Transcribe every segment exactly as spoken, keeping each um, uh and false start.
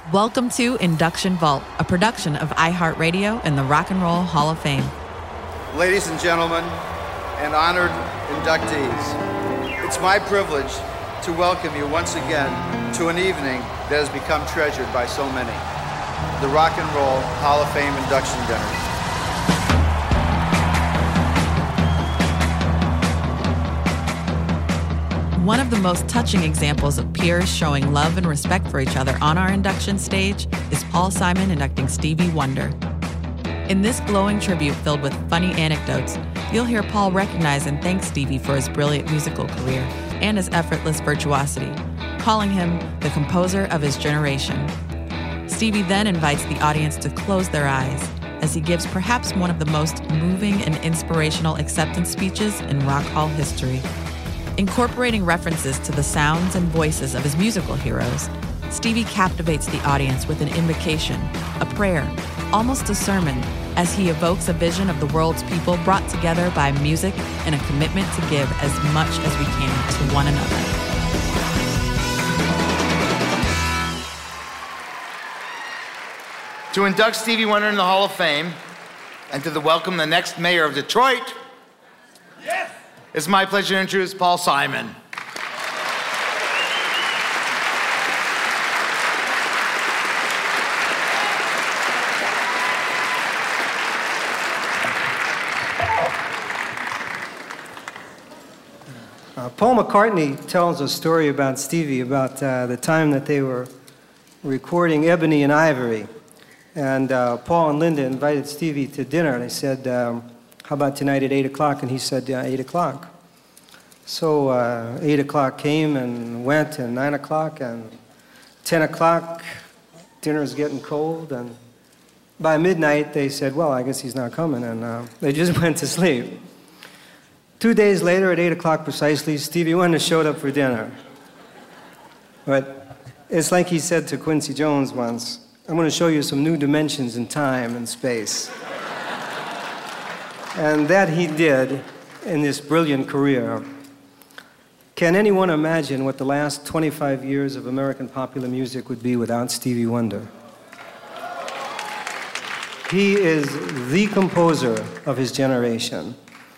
Welcome to Induction Vault, a production of iHeartRadio and the Rock and Roll Hall of Fame. Ladies and gentlemen, and honored inductees, it's my privilege to welcome you once again to an evening that has become treasured by so many, the Rock and Roll Hall of Fame induction dinner. One of the most touching examples of peers showing love and respect for each other on our induction stage is Paul Simon inducting Stevie Wonder. In this glowing tribute filled with funny anecdotes, you'll hear Paul recognize and thank Stevie for his brilliant musical career and his effortless virtuosity, calling him the composer of his generation. Stevie then invites the audience to close their eyes as he gives perhaps one of the most moving and inspirational acceptance speeches in Rock Hall history. Incorporating references to the sounds and voices of his musical heroes, Stevie captivates the audience with an invocation, a prayer, almost a sermon, as he evokes a vision of the world's people brought together by music and a commitment to give as much as we can to one another. To induct Stevie Wonder in the Hall of Fame and to the welcome the next mayor of Detroit, yes! It's my pleasure to introduce Paul Simon. Uh, Paul McCartney tells a story about Stevie, about uh, the time that they were recording Ebony and Ivory. And uh, Paul and Linda invited Stevie to dinner. They said, um, how about tonight at eight o'clock? And he said, yeah, eight o'clock. So uh, eight o'clock came and went, and nine o'clock, and ten o'clock, dinner's getting cold. And by midnight, they said, well, I guess he's not coming. And uh, they just went to sleep. Two days later, at eight o'clock precisely, Stevie Wonder showed up for dinner. But it's like he said to Quincy Jones once, I'm going to show you some new dimensions in time and space. And that he did in this brilliant career. Can anyone imagine what the last twenty-five years of American popular music would be without Stevie Wonder? He is the composer of his generation.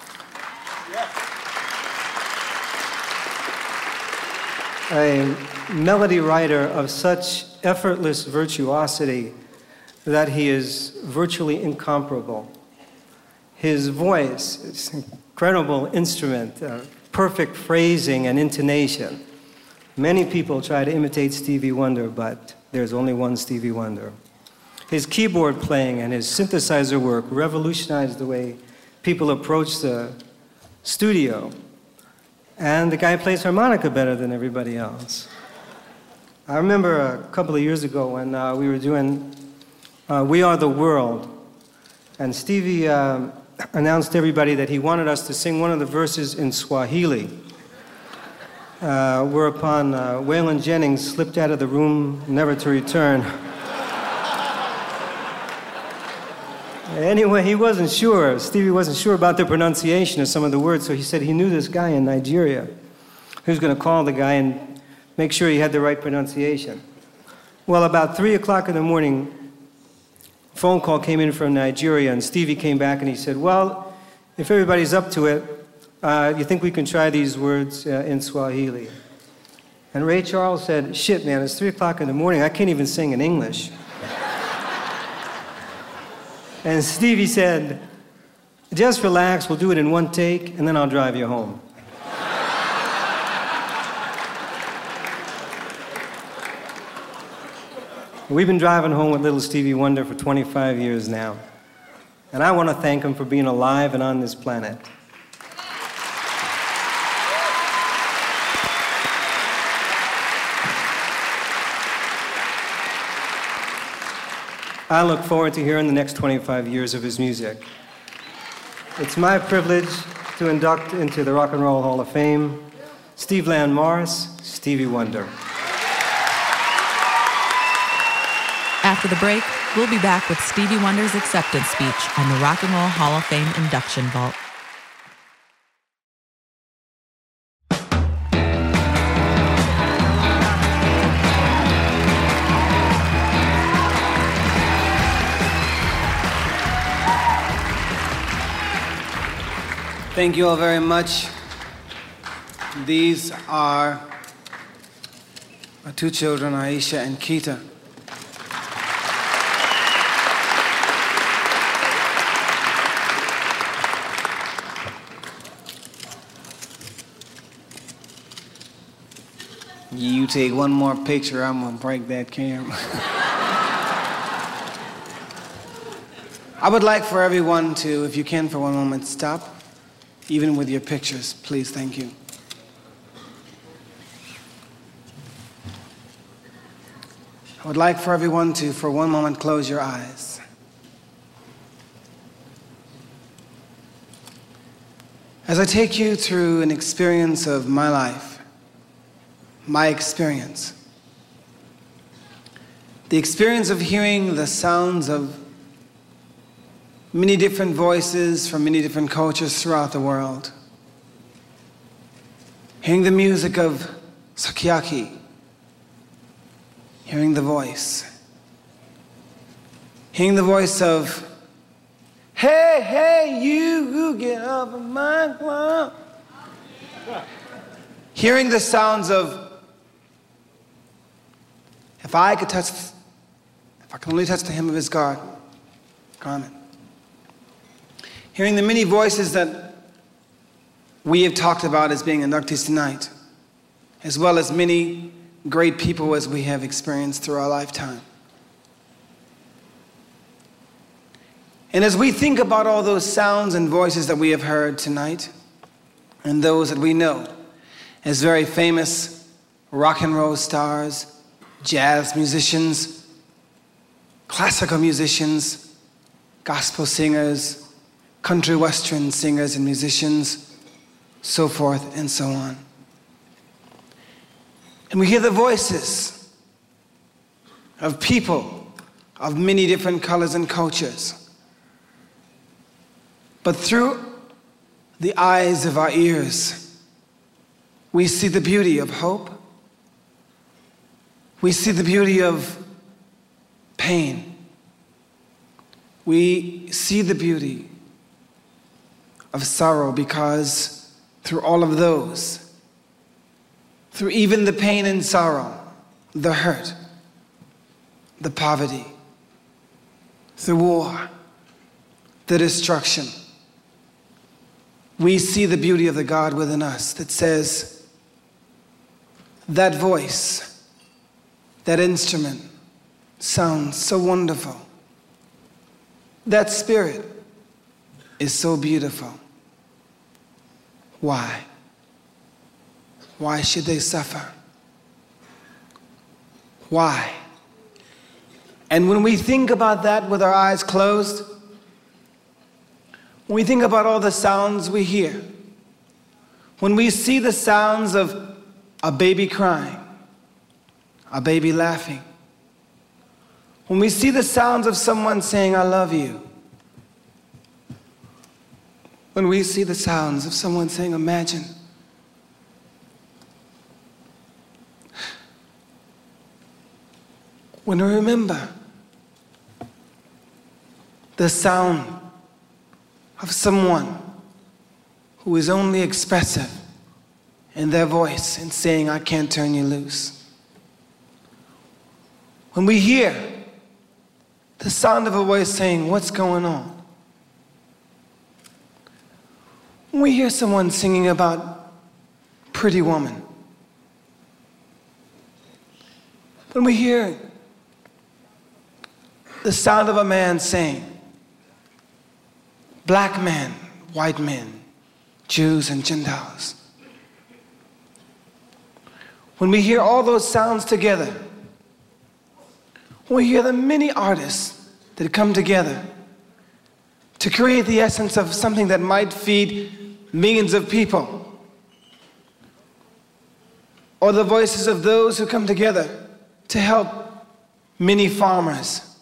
A melody writer of such effortless virtuosity that he is virtually incomparable. His voice is an incredible instrument, uh, perfect phrasing and intonation. Many people try to imitate Stevie Wonder, but there's only one Stevie Wonder. His keyboard playing and his synthesizer work revolutionized the way people approach the studio. And the guy plays harmonica better than everybody else. I remember a couple of years ago when uh, we were doing uh, We Are the World, and Stevie uh, announced to everybody that he wanted us to sing one of the verses in Swahili. Uh, whereupon uh, Waylon Jennings slipped out of the room, never to return. Anyway, he wasn't sure. Stevie wasn't sure about the pronunciation of some of the words, so he said he knew this guy in Nigeria who was going to call the guy and make sure he had the right pronunciation. Well, about three o'clock in the morning, a phone call came in from Nigeria, and Stevie came back and he said, well, if everybody's up to it, uh, you think we can try these words uh, in Swahili? And Ray Charles said, shit, man, it's three o'clock in the morning. I can't even sing in English. And Stevie said, just relax, we'll do it in one take, and then I'll drive you home. We've been driving home with little Stevie Wonder for twenty-five years now. And I want to thank him for being alive and on this planet. I look forward to hearing the next twenty-five years of his music. It's my privilege to induct into the Rock and Roll Hall of Fame Steve Land Morris, Stevie Wonder. After the break, we'll be back with Stevie Wonder's acceptance speech on the Rock and Roll Hall of Fame Induction Vault. Thank you all very much. These are our two children, Aisha and Keita. You take one more picture, I'm gonna break that camera. I would like for everyone to, if you can for one moment, stop, even with your pictures, please, thank you. I would like for everyone to, for one moment, close your eyes. As I take you through an experience of my life, my experience, the experience of hearing the sounds of many different voices from many different cultures throughout the world, hearing the music of Sukiyaki, hearing the voice, hearing the voice of, hey, hey, you, you get off of my lawn. Hearing the sounds of, if I could touch, if I could only touch the hem of his garment, garment. Hearing the many voices that we have talked about as being inductees tonight, as well as many great people as we have experienced through our lifetime. And as we think about all those sounds and voices that we have heard tonight, and those that we know as very famous rock and roll stars, jazz musicians, classical musicians, gospel singers, country western singers and musicians, so forth and so on. And we hear the voices of people of many different colors and cultures. But through the eyes of our ears, we see the beauty of hope. We see the beauty of pain. We see the beauty of sorrow, because through all of those, through even the pain and sorrow, the hurt, the poverty, the war, the destruction, we see the beauty of the God within us that says, that voice, that instrument sounds so wonderful. That spirit is so beautiful. Why? Why should they suffer? Why? And when we think about that with our eyes closed, when we think about all the sounds we hear, when we see the sounds of a baby crying, a baby laughing, when we see the sounds of someone saying, I love you, when we see the sounds of someone saying, imagine, when we remember the sound of someone who is only expressive in their voice and saying, I can't turn you loose. When we hear the sound of a voice saying, what's going on? When we hear someone singing about Pretty Woman. When we hear the sound of a man saying, black men, white men, Jews and Gentiles. When we hear all those sounds together, we hear the many artists that come together to create the essence of something that might feed millions of people, or the voices of those who come together to help many farmers,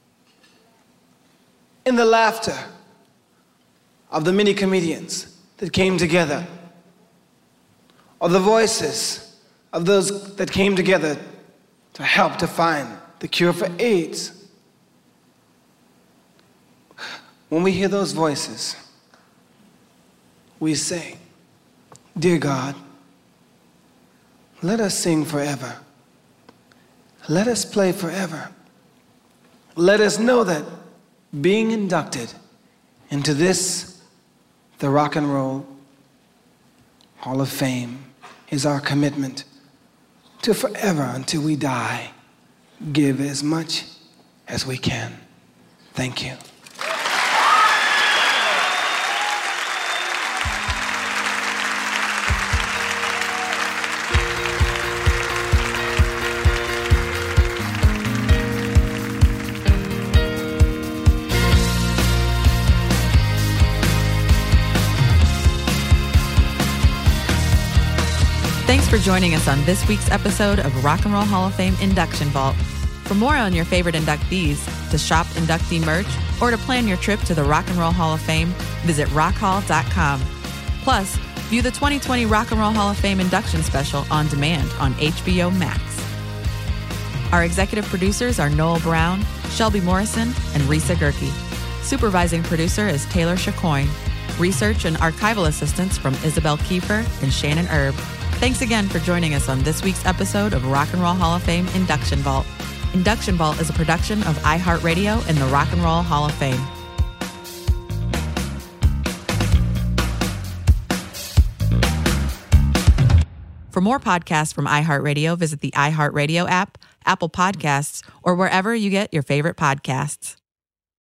in the laughter of the many comedians that came together, or the voices of those that came together to help to find the cure for AIDS. When we hear those voices, we say, dear God, let us sing forever. Let us play forever. Let us know that being inducted into this, the Rock and Roll Hall of Fame, is our commitment to forever until we die, give as much as we can. Thank you. Thanks for joining us on this week's episode of Rock and Roll Hall of Fame Induction Vault. For more on your favorite inductees, to shop inductee merch, or to plan your trip to the Rock and Roll Hall of Fame, visit rock hall dot com. Plus, view the twenty twenty Rock and Roll Hall of Fame induction special on demand on H B O Max. Our executive producers are Noel Brown, Shelby Morrison, and Risa Gerke. Supervising producer is Taylor Chacoin. Research and archival assistance from Isabel Kiefer and Shannon Erb. Thanks again for joining us on this week's episode of Rock and Roll Hall of Fame Induction Vault. Induction Vault is a production of iHeartRadio and the Rock and Roll Hall of Fame. For more podcasts from iHeartRadio, visit the iHeartRadio app, Apple Podcasts, or wherever you get your favorite podcasts.